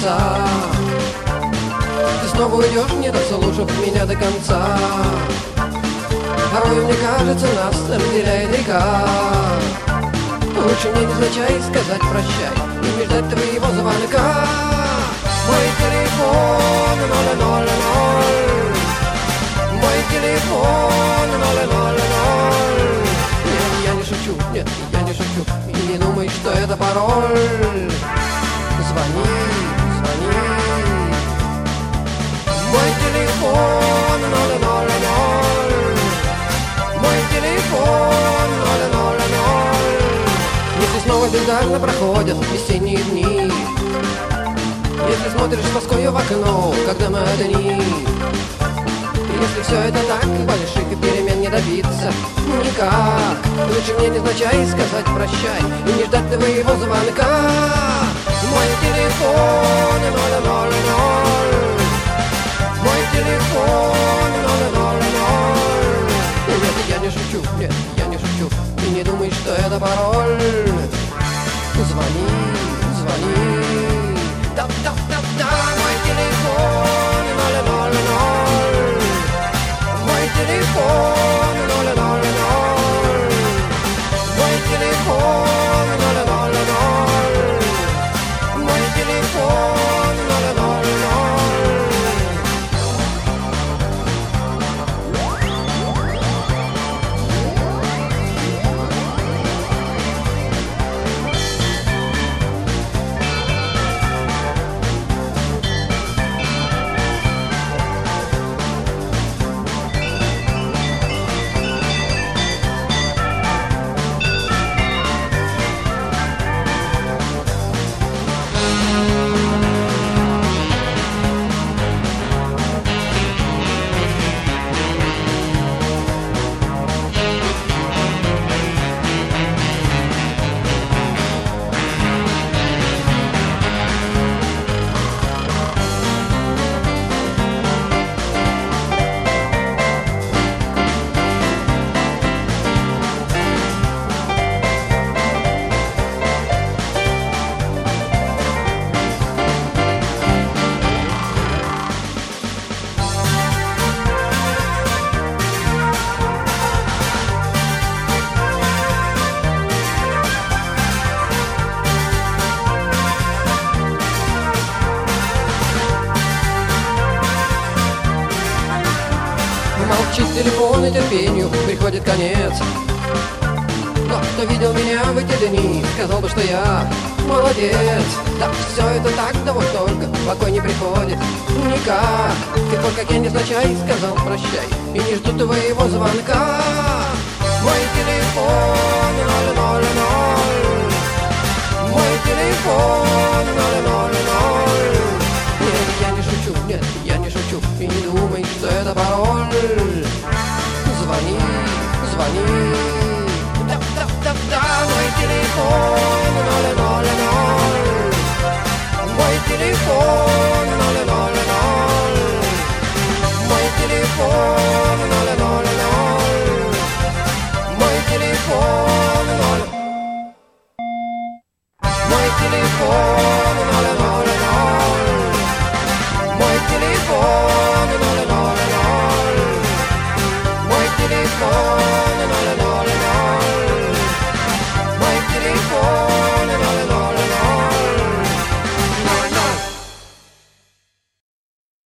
конца. Ты снова уйдешь, не дослушав меня до конца. Порой мне кажется, нас разделяет река. Лучше мне невзначай сказать прощай и не ждать твоего звонка. Мой телефон 000, мой телефон 000. Нет, я не шучу, нет, я не шучу. И не думай, что это пароль. Звони, звони. Мой телефон 000, мой телефон 000. Если снова бездарно проходят весенние дни, если смотришь с тоскою в окно, когда мы одни, если все это так, больших перемен не добиться никак. Лучше мне невзначай сказать прощай и не ждать твоего звонка. Мой телефон 000, мой телефон 000. Нет, я не шучу, нет, я не шучу. И не думай, что это пароль. Звони, звони. Да-да-да-да, мой телефон 000, мой телефон 000, мой телефон 000, мой телефон 000. Молчит телефон, и терпению приходит конец. Но кто видел меня в эти дни, сказал бы, что я молодец. Да, все это так, да вот только покой не приходит никак. Ты только как я невзначай сказал прощай и не жду твоего звонка. Мой телефон 000, мой телефон 000. Нет, я не шучу, нет, я не шучу. И не думай, что это пароль. Звони, звони.